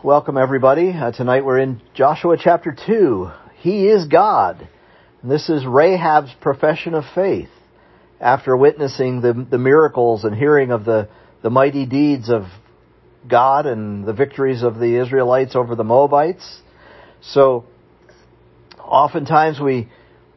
Welcome everybody. Tonight we're in Joshua chapter 2. He is God. And this is Rahab's profession of faith after witnessing the miracles and hearing of the mighty deeds of God and the victories of the Israelites over the Moabites. So oftentimes we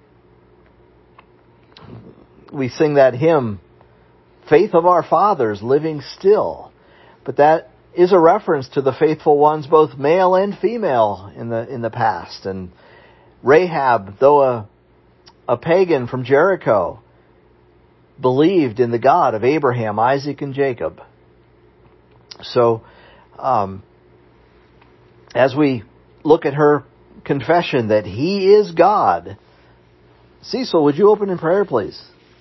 sing that hymn, Faith of Our Fathers Living Still. But that is a reference to the faithful ones, both male and female, in the past. And Rahab, though a pagan from Jericho, believed in the God of Abraham, Isaac, and Jacob. So, as we look at her confession that He is God, Cecil, would you open in prayer, please?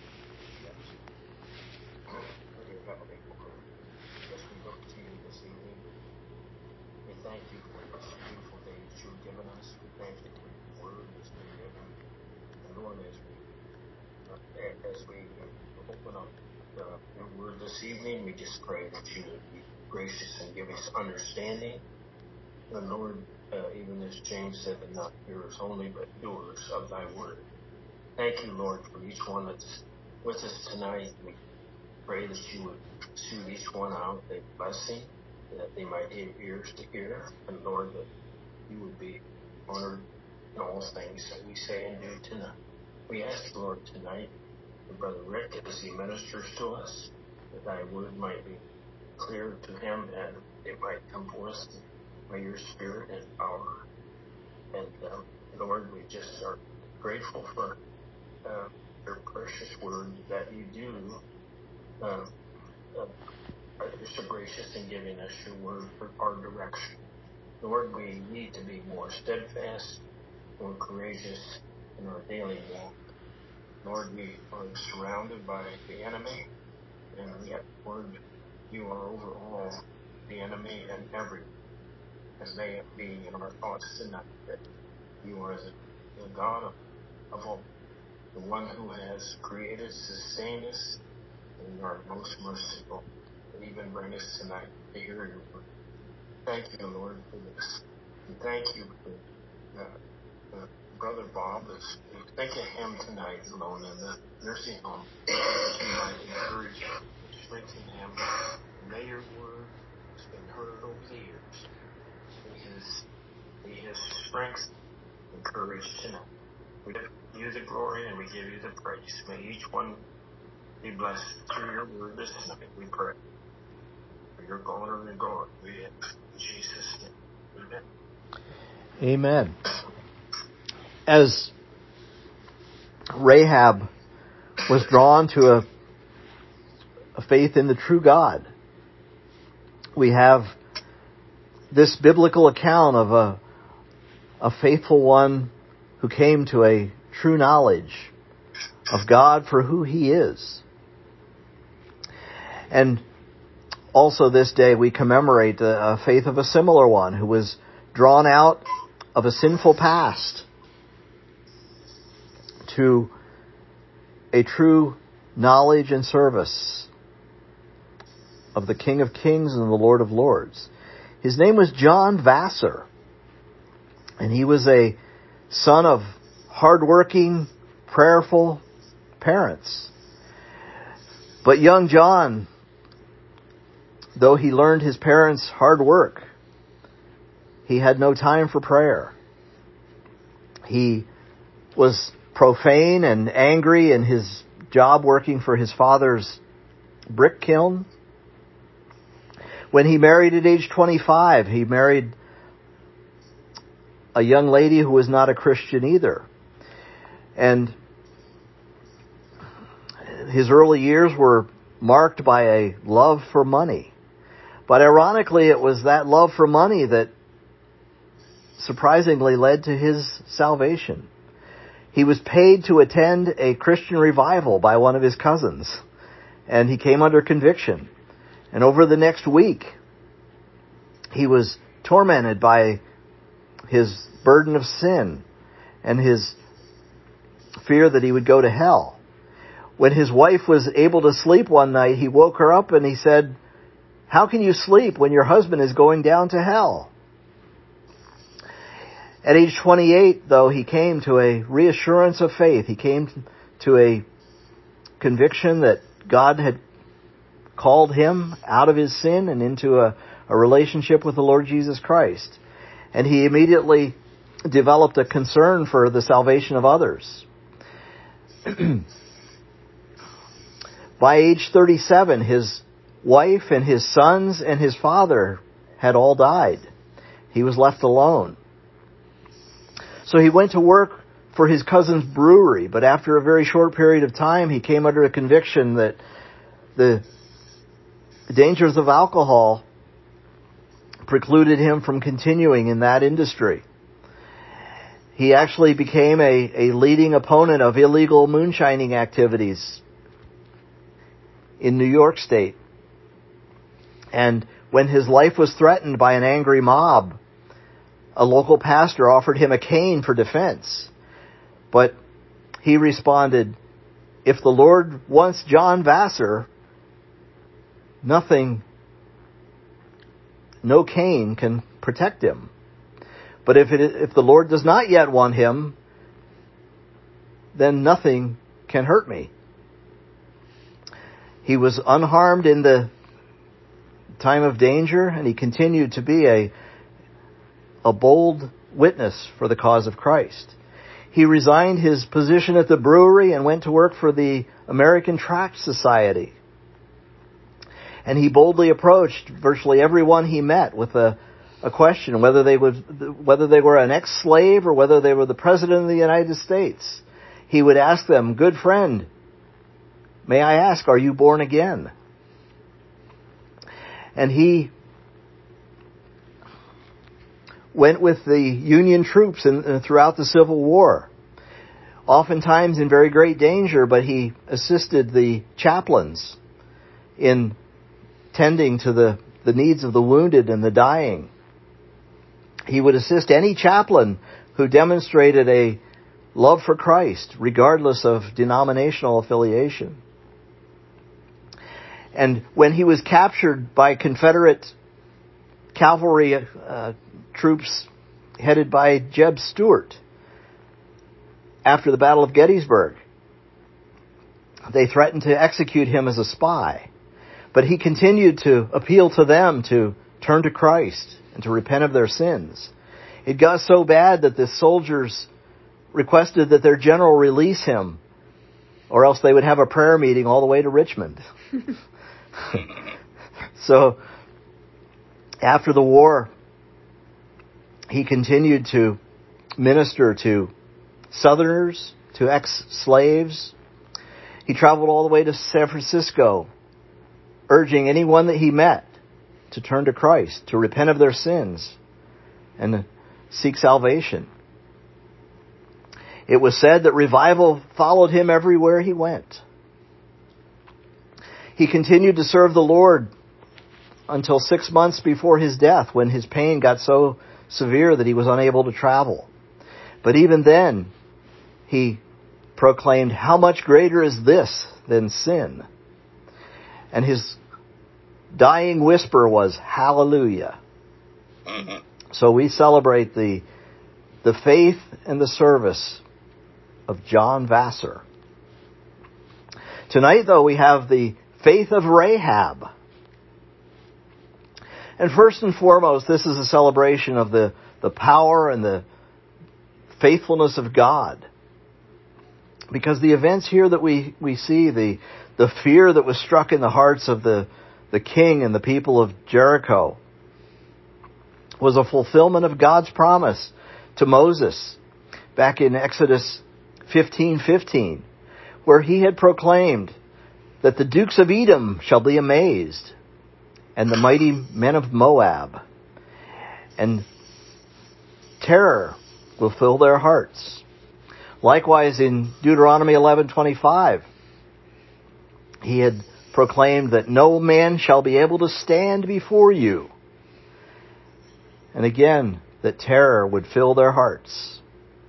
We thank you for this beautiful day that you've given us. We thank you for your word that's been given. And Lord, as we open up your word this evening, we just pray that you would be gracious and give us understanding. And Lord, even as James said, that not hearers only, but doers of thy word. Thank you, Lord, for each one that's with us tonight. We pray that you would soothe each one out a blessing, that they might have ears to hear. And Lord, that you would be honored in all things that we say and do tonight. We ask, Lord, tonight for Brother Rick as he ministers to us, that thy word might be clear to him and it might come forth by your spirit and power. And Lord, we just are grateful for your precious word that you do. You're so gracious in giving us your word for our direction. Lord, we need to be more steadfast, more courageous in our daily walk. Lord, we are surrounded by the enemy, and yet, Lord, you are over all the enemy and everything. And may it be in our thoughts tonight that you are the God of all, the one who has created, sustained us, and you are most merciful. And even bring us tonight to hear your word. Thank you, Lord, for this. And thank you for Brother Bob. Think of him tonight alone in the nursing home. That you might encourage him and strengthen him. And may your word that's been heard over the years be his strength and courage tonight. We give you the glory and we give you the praise. May each one be blessed through your word this night, we pray. For your honor and glory, we ask in Jesus' name. Amen. Amen. As Rahab was drawn to a faith in the true God, we have this biblical account of a faithful one who came to a true knowledge of God for who He is. And also this day we commemorate a faith of a similar one who was drawn out of a sinful past to a true knowledge and service of the King of Kings and the Lord of Lords. His name was John Vassar, and he was a son of hardworking, prayerful parents. But young John, though he learned his parents' hard work, he had no time for prayer. He was profane and angry in his job working for his father's brick kiln. When he married at age 25, he married a young lady who was not a Christian either. And his early years were marked by a love for money. But ironically, it was that love for money that surprisingly led to his salvation. He was paid to attend a Christian revival by one of his cousins, and he came under conviction. And over the next week, he was tormented by his burden of sin and his fear that he would go to hell. When his wife was able to sleep one night, he woke her up and he said, "How can you sleep when your husband is going down to hell?" At age 28, though, he came to a reassurance of faith. He came to a conviction that God had called him out of his sin and into a relationship with the Lord Jesus Christ. And he immediately developed a concern for the salvation of others. By age 37, his wife and his sons and his father had all died. He was left alone. So he went to work for his cousin's brewery, but after a very short period of time, he came under a conviction that the dangers of alcohol precluded him from continuing in that industry. He actually became a leading opponent of illegal moonshining activities in New York State. And when his life was threatened by an angry mob, a local pastor offered him a cane for defense. But he responded, "If the Lord wants John Vassar, no cane can protect him. But if the Lord does not yet want him, then nothing can hurt me." He was unharmed in the time of danger, and he continued to be a bold witness for the cause of Christ. He resigned his position at the brewery and went to work for the American Tract Society. And he boldly approached virtually everyone he met with a question, whether they were an ex-slave or whether they were the President of the United States. He would ask them, "Good friend, may I ask, are you born again?" And he went with the Union troops throughout the Civil War, oftentimes in very great danger, but he assisted the chaplains in tending to the needs of the wounded and the dying. He would assist any chaplain who demonstrated a love for Christ, regardless of denominational affiliation. And when he was captured by Confederate cavalry troops headed by Jeb Stuart after the Battle of Gettysburg, they threatened to execute him as a spy. But he continued to appeal to them to turn to Christ and to repent of their sins. It got so bad that the soldiers requested that their general release him, or else they would have a prayer meeting all the way to Richmond. So, after the war, he continued to minister to Southerners, to ex-slaves. He traveled all the way to San Francisco, urging anyone that he met to turn to Christ, to repent of their sins, and seek salvation. It was said that revival followed him everywhere he went. He continued to serve the Lord until 6 months before his death, when his pain got so severe that he was unable to travel. But even then, he proclaimed, "How much greater is this than sin?" And his dying whisper was, "Hallelujah." So we celebrate the faith and the service of John Vassar. Tonight, though, we have the faith of Rahab. And first and foremost, this is a celebration of the power and the faithfulness of God. Because the events here that we see, the fear that was struck in the hearts of the king and the people of Jericho, was a fulfillment of God's promise to Moses back in Exodus 15:15, where he had proclaimed that the dukes of Edom shall be amazed, and the mighty men of Moab, and terror will fill their hearts. Likewise, in Deuteronomy 11:25, he had proclaimed that no man shall be able to stand before you. And again, that terror would fill their hearts.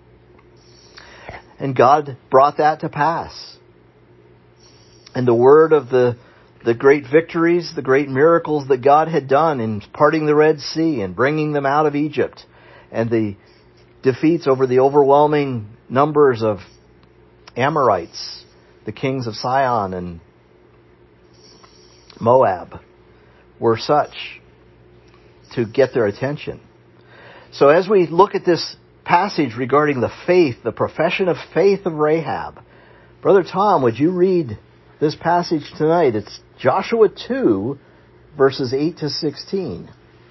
And God brought that to pass. And the word of the great victories, the great miracles that God had done in parting the Red Sea and bringing them out of Egypt, and the defeats over the overwhelming numbers of Amorites, the kings of Sihon and Moab, were such to get their attention. So as we look at this passage regarding the faith, the profession of faith of Rahab, Brother Tom, would you read this passage tonight? It's Joshua 2, verses 8 to 16.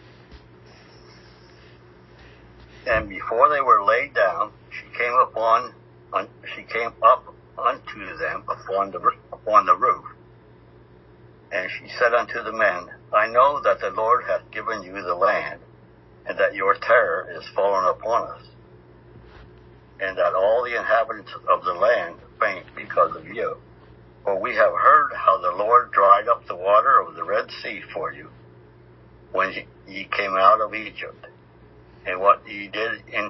And before they were laid down, she came up unto them upon the roof. And she said unto the men, I know that the Lord hath given you the land, and that your terror is fallen upon us, and that all the inhabitants of the land faint because of you. For we have heard how the Lord dried up the water of the Red Sea for you, when ye came out of Egypt, and what ye did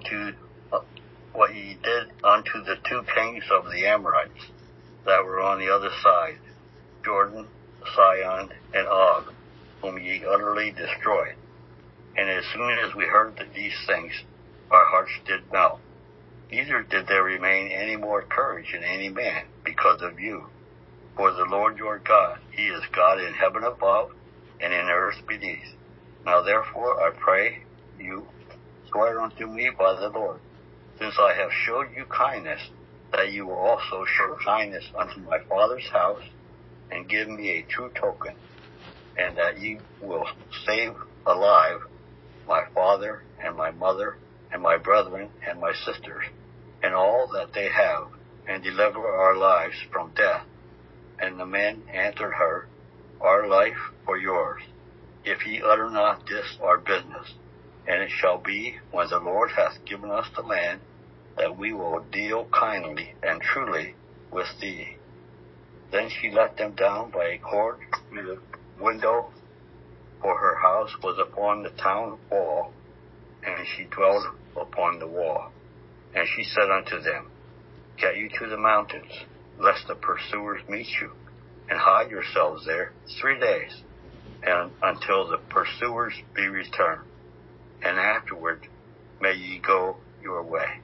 unto the two kings of the Amorites that were on the other side, Jordan, Sihon, and Og, whom ye utterly destroyed. And as soon as we heard these things, our hearts did melt. Neither did there remain any more courage in any man because of you. For the Lord your God, he is God in heaven above and in earth beneath. Now therefore I pray you, swear unto me by the Lord, since I have showed you kindness, that you will also show kindness unto my father's house, and give me a true token, and that ye will save alive my father and my mother and my brethren and my sisters, and all that they have, and deliver our lives from death. And the men answered her, Our life for yours, if ye utter not this our business. And it shall be, when the Lord hath given us the land, that we will deal kindly and truly with thee. Then she let them down by a cord through the window, for her house was upon the town wall, and she dwelled upon the wall. And she said unto them, Get you to the mountains, lest the pursuers meet you, and hide yourselves there 3 days, and until the pursuers be returned, and afterward may ye go your way.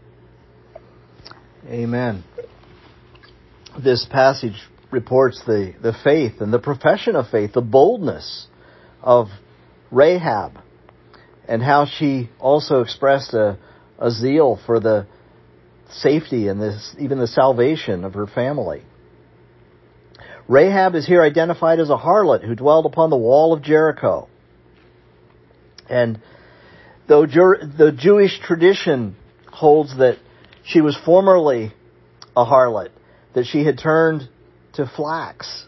Amen. This passage reports the faith and the profession of faith, the boldness of Rahab, and how she also expressed a zeal for the safety and even the salvation of her family. Rahab is here identified as a harlot who dwelled upon the wall of Jericho. And though the Jewish tradition holds that she was formerly a harlot, that she had turned to flax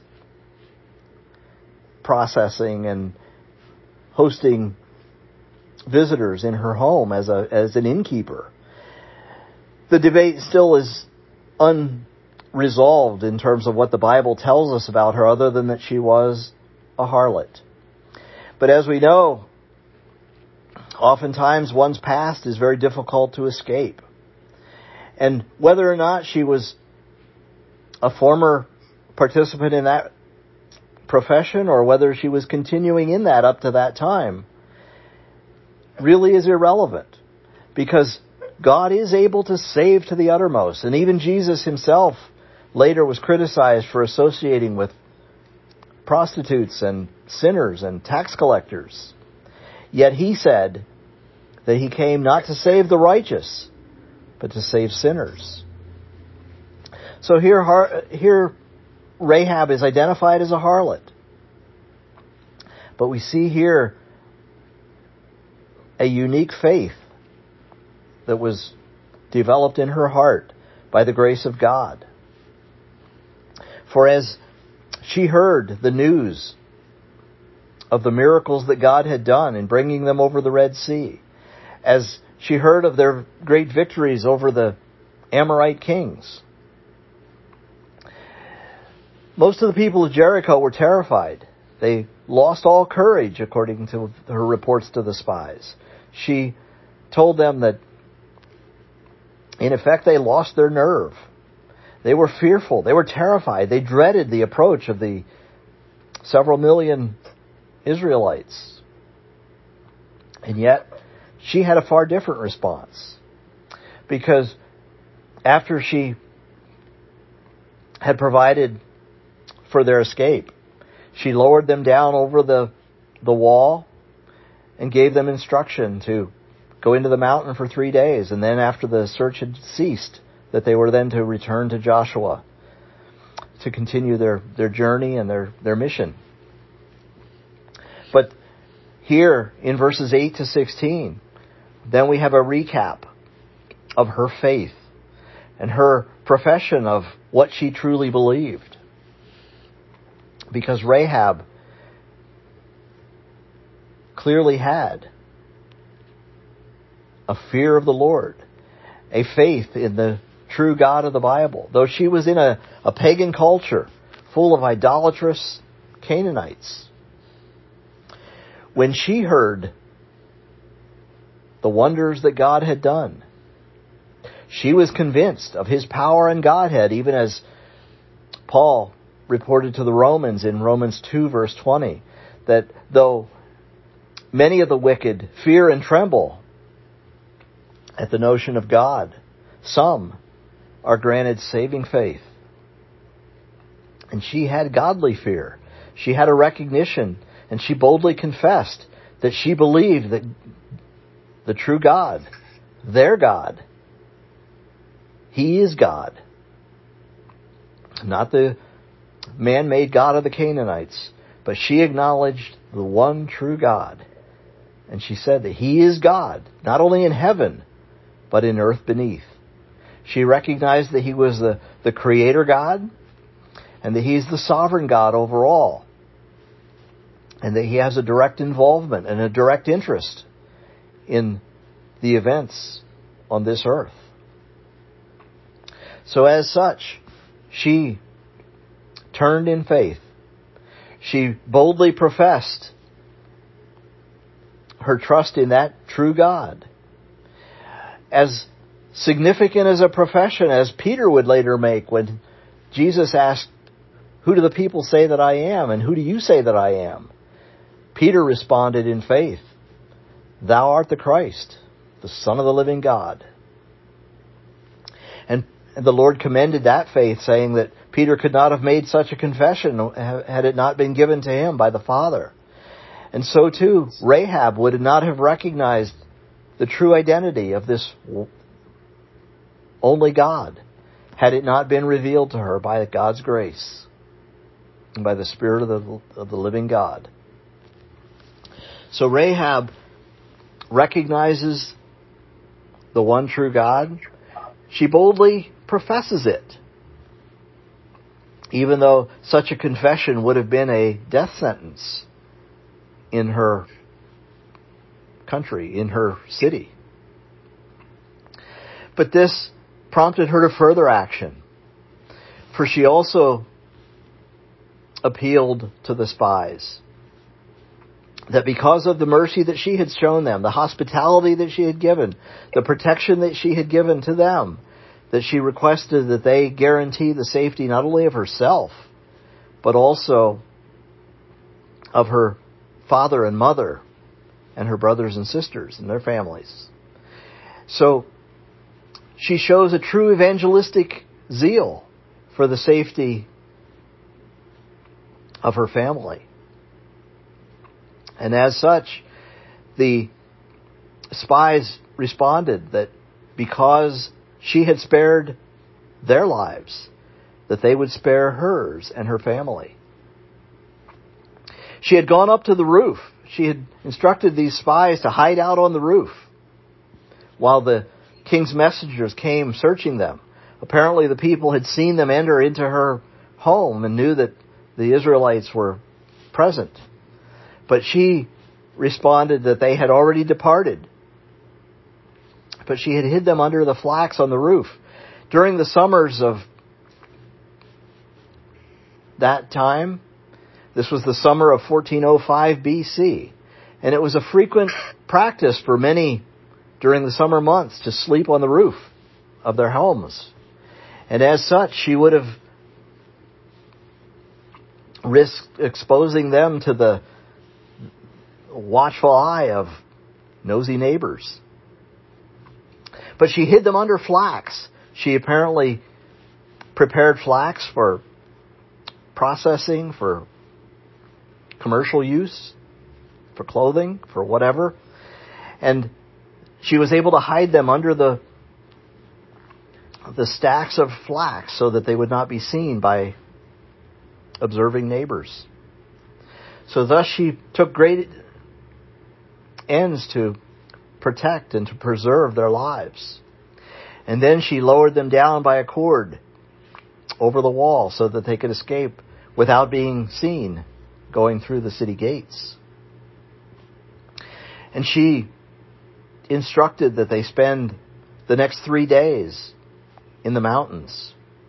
processing and hosting visitors in her home as an innkeeper, the debate still is unresolved in terms of what the Bible tells us about her, other than that she was a harlot. But as we know, oftentimes one's past is very difficult to escape. And whether or not she was a former participant in that profession, or whether she was continuing in that up to that time, really is irrelevant, because God is able to save to the uttermost. And even Jesus himself later was criticized for associating with prostitutes and sinners and tax collectors. Yet he said that he came not to save the righteous, but to save sinners. So here Rahab is identified as a harlot. But we see here a unique faith that was developed in her heart by the grace of God. For as she heard the news of the miracles that God had done in bringing them over the Red Sea, as she heard of their great victories over the Amorite kings, most of the people of Jericho were terrified. They lost all courage, according to her reports to the spies. She told them that, in effect, they lost their nerve. They were fearful. They were terrified. They dreaded the approach of the several million Israelites. And yet, she had a far different response. because after she had provided for their escape, she lowered them down over the wall and gave them instruction to go into the mountain for 3 days. And then after the search had ceased, that they were then to return to Joshua to continue their journey and their mission. But here in verses 8 to 16, then we have a recap of her faith and her profession of what she truly believed. Because Rahab clearly had a fear of the Lord, a faith in the true God of the Bible. Though she was in a pagan culture full of idolatrous Canaanites, when she heard the wonders that God had done, she was convinced of His power and Godhead, even as Paul reported to the Romans in Romans 2 verse 20, that though many of the wicked fear and tremble at the notion of God, some are granted saving faith. And she had godly fear. She had a recognition, and she boldly confessed that she believed that the true God, their God, He is God. Not the man-made God of the Canaanites, but she acknowledged the one true God. And she said that He is God, not only in heaven, but in earth beneath. She recognized that He was the Creator God, and that He's the sovereign God over all, and that He has a direct involvement and a direct interest in the events on this earth. So as such, she turned in faith. She boldly professed her trust in that true God. As significant as a profession as Peter would later make when Jesus asked, "Who do the people say that I am, and who do you say that I am?" Peter responded in faith, "Thou art the Christ, the Son of the living God." And the Lord commended that faith, saying that Peter could not have made such a confession had it not been given to him by the Father. And so too, Rahab would not have recognized the true identity of this only God had it not been revealed to her by God's grace and by the Spirit of the living God. So Rahab recognizes the one true God. She boldly professes it, even though such a confession would have been a death sentence in her country, in her city. But this prompted her to further action, for she also appealed to the spies that because of the mercy that she had shown them, the hospitality that she had given, the protection that she had given to them, that she requested that they guarantee the safety not only of herself, but also of her father and mother and her brothers and sisters and their families. So she shows a true evangelistic zeal for the safety of her family. And as such, the spies responded that because she had spared their lives, that they would spare hers and her family. She had gone up to the roof. She had instructed these spies to hide out on the roof while the king's messengers came searching them. Apparently the people had seen them enter into her home and knew that the Israelites were present. But she responded that they had already departed. But she had hid them under the flax on the roof. During the summers of that time, this was the summer of 1405 BC, and it was a frequent practice for many during the summer months to sleep on the roof of their homes. And as such, she would have risked exposing them to the watchful eye of nosy neighbors. But she hid them under flax. She apparently prepared flax for processing, for commercial use, for clothing, for whatever. And she was able to hide them under the stacks of flax so that they would not be seen by observing neighbors. So thus she took great ends to protect and to preserve their lives. And then she lowered them down by a cord over the wall so that they could escape without being seen going through the city gates. And she instructed that they spend the next 3 days in the mountains.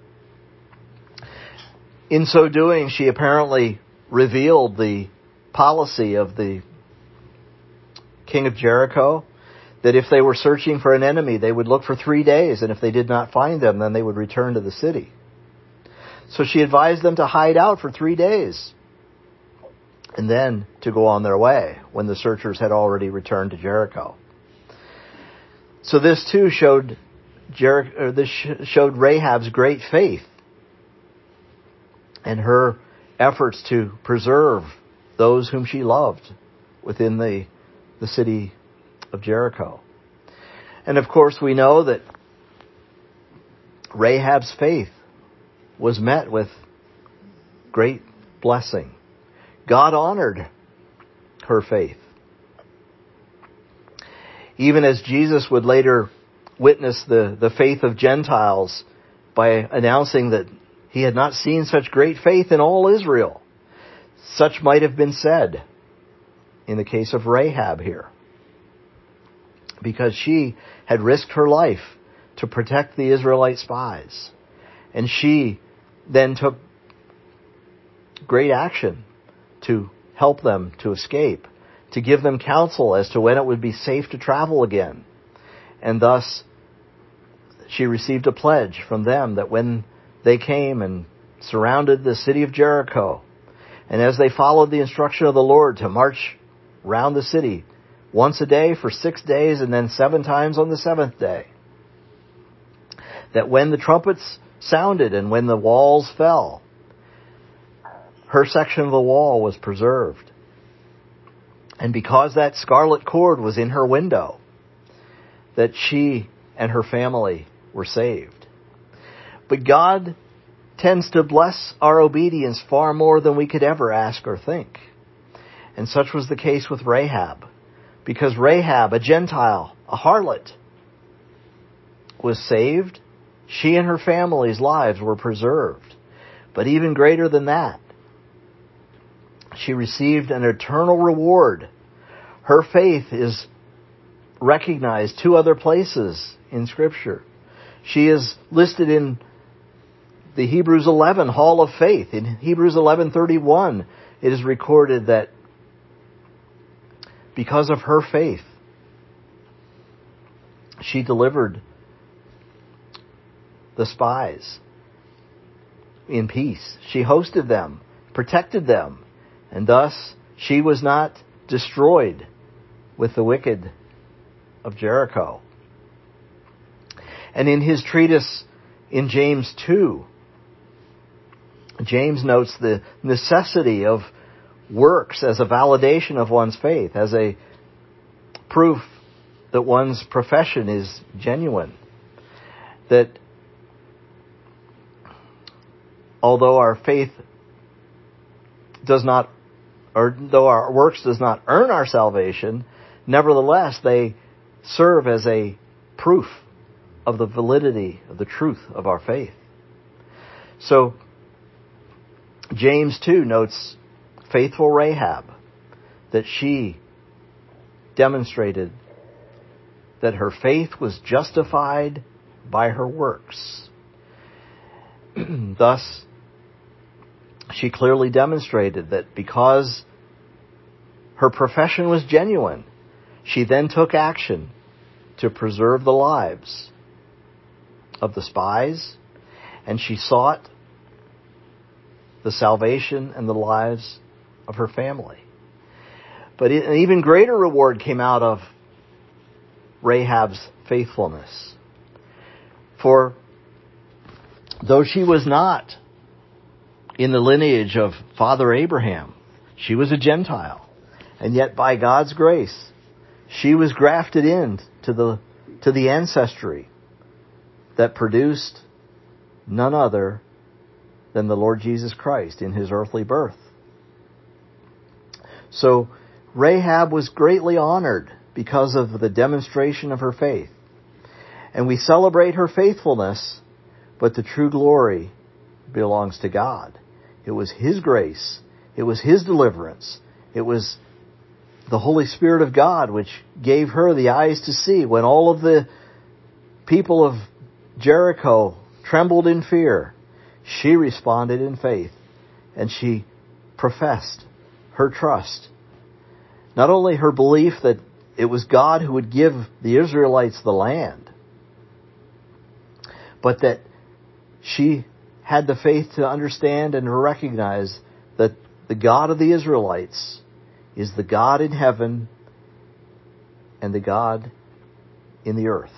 In so doing, she apparently revealed the policy of the king of Jericho, that if they were searching for an enemy, they would look for 3 days, and if they did not find them, then they would return to the city. So she advised them to hide out for 3 days, and then to go on their way when the searchers had already returned to Jericho. So this too showed Rahab's great faith and her efforts to preserve those whom she loved within the city of Jericho. And of course we know that Rahab's faith was met with great blessing. God honored her faith. Even as Jesus would later witness the faith of Gentiles by announcing that he had not seen such great faith in all Israel. Such might have been said in the case of Rahab here, because she had risked her life to protect the Israelite spies. And she then took great action to help them to escape, to give them counsel as to when it would be safe to travel again. And thus, she received a pledge from them that when they came and surrounded the city of Jericho, and as they followed the instruction of the Lord to march round the city once a day for 6 days and then 7 times on the 7th day, that when the trumpets sounded and when the walls fell, her section of the wall was preserved. And because that scarlet cord was in her window, that she and her family were saved. But God tends to bless our obedience far more than we could ever ask or think. And such was the case with Rahab. Because Rahab, a Gentile, a harlot, was saved, she and her family's lives were preserved. But even greater than that, she received an eternal reward. Her faith is recognized 2 other places in Scripture. She is listed in the Hebrews 11 Hall of Faith. In Hebrews 11:31, it is recorded that because of her faith, she delivered the spies in peace. She hosted them, protected them, and thus she was not destroyed with the wicked of Jericho. And in his treatise in James 2, James notes the necessity of works as a validation of one's faith, as a proof that one's profession is genuine. That although our faith does not, or though our works does not earn our salvation, nevertheless they serve as a proof of the validity, of the truth of our faith. So, James 2 notes faithful Rahab, that she demonstrated that her faith was justified by her works. Thus, she clearly demonstrated that because her profession was genuine, she then took action to preserve the lives of the spies, and she sought the salvation and the lives of her family. But an even greater reward came out of Rahab's faithfulness. For though she was not in the lineage of Father Abraham, she was a Gentile. And yet by God's grace, she was grafted in to the ancestry that produced none other than the Lord Jesus Christ in his earthly birth. So Rahab was greatly honored because of the demonstration of her faith. And we celebrate her faithfulness, but the true glory belongs to God. It was his grace. It was his deliverance. It was the Holy Spirit of God which gave her the eyes to see. When all of the people of Jericho trembled in fear, she responded in faith, and she professed her trust. Not only her belief that it was God who would give the Israelites the land, but that she had the faith to understand and to recognize that the God of the Israelites is the God in heaven and the God in the earth.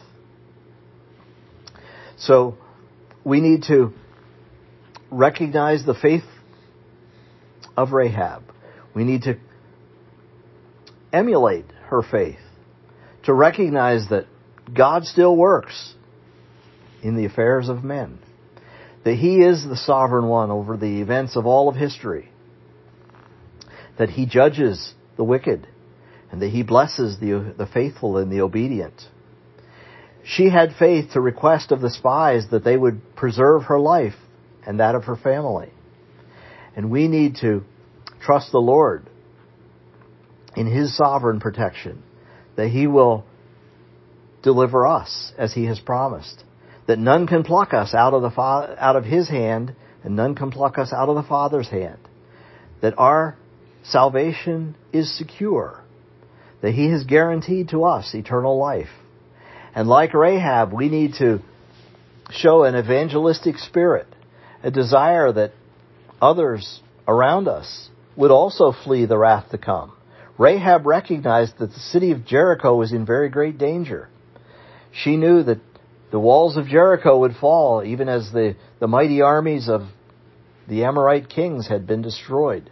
So we need to recognize the faith of Rahab. We need to emulate her faith, to recognize that God still works in the affairs of men, that he is the sovereign one over the events of all of history, that he judges the wicked, and that he blesses the faithful and the obedient. She had faith to request of the spies that they would preserve her life and that of her family. And we need to trust the Lord in his sovereign protection, that he will deliver us as he has promised, that none can pluck us out of his hand, and none can pluck us out of the Father's hand, that our salvation is secure, that he has guaranteed to us eternal life. And like Rahab, we need to show an evangelistic spirit, a desire that others around us would also flee the wrath to come. Rahab recognized that the city of Jericho was in very great danger. She knew that the walls of Jericho would fall even as the mighty armies of the Amorite kings had been destroyed.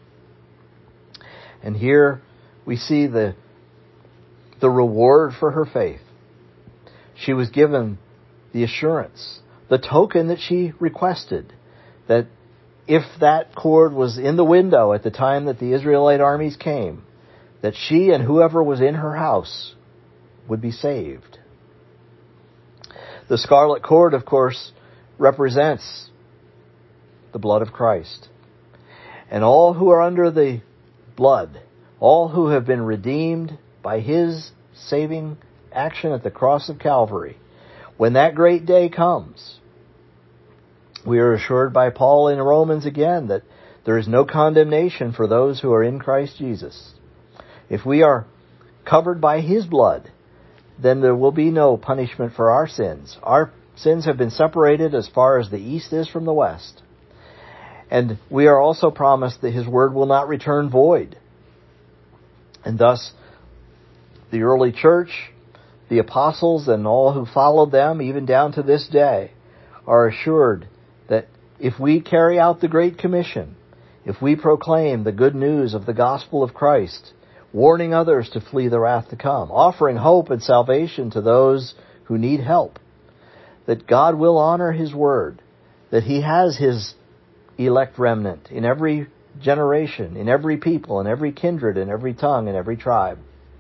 And here we see the reward for her faith. She was given the assurance, the token that she requested, that if that cord was in the window at the time that the Israelite armies came, that she and whoever was in her house would be saved. The scarlet cord, of course, represents the blood of Christ. And all who are under the blood, all who have been redeemed by his saving action at the cross of Calvary, when that great day comes, we are assured by Paul in Romans again that there is no condemnation for those who are in Christ Jesus. If we are covered by his blood, then there will be no punishment for our sins. Our sins have been separated as far as the east is from the west. And we are also promised that his word will not return void. And thus, the early church, the apostles, and all who followed them, even down to this day, are assured that if we carry out the Great Commission, if we proclaim the good news of the gospel of Christ, warning others to flee the wrath to come, offering hope and salvation to those who need help, that God will honor his word, that he has his elect remnant in every generation, in every people, in every kindred, in every tongue, in every tribe.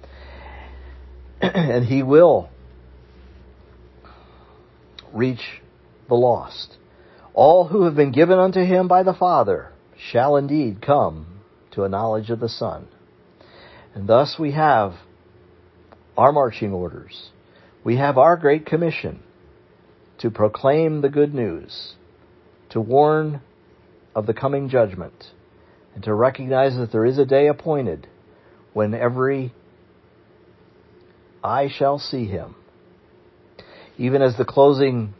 And he will reach the lost. All who have been given unto him by the Father shall indeed come to a knowledge of the Son. And thus we have our marching orders. We have our Great Commission to proclaim the good news, to warn of the coming judgment, and to recognize that there is a day appointed when every eye shall see him. Even as the closing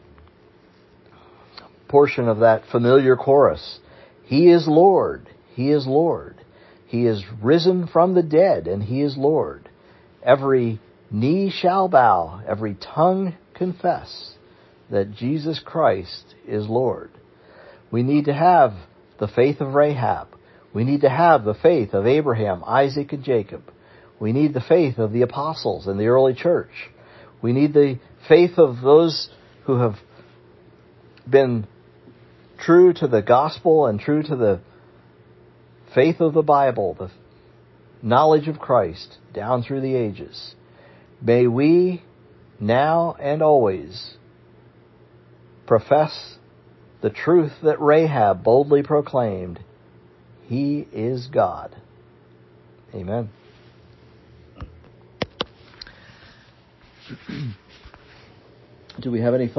portion of that familiar chorus, he is Lord, he is Lord. He is risen from the dead, and he is Lord. Every knee shall bow, every tongue confess that Jesus Christ is Lord. We need to have the faith of Rahab. We need to have the faith of Abraham, Isaac, and Jacob. We need the faith of the apostles and the early church. We need the faith of those who have been true to the gospel and true to the faith of the Bible, the knowledge of Christ down through the ages. May we now and always profess the truth that Rahab boldly proclaimed. He is God. Amen. Do we have any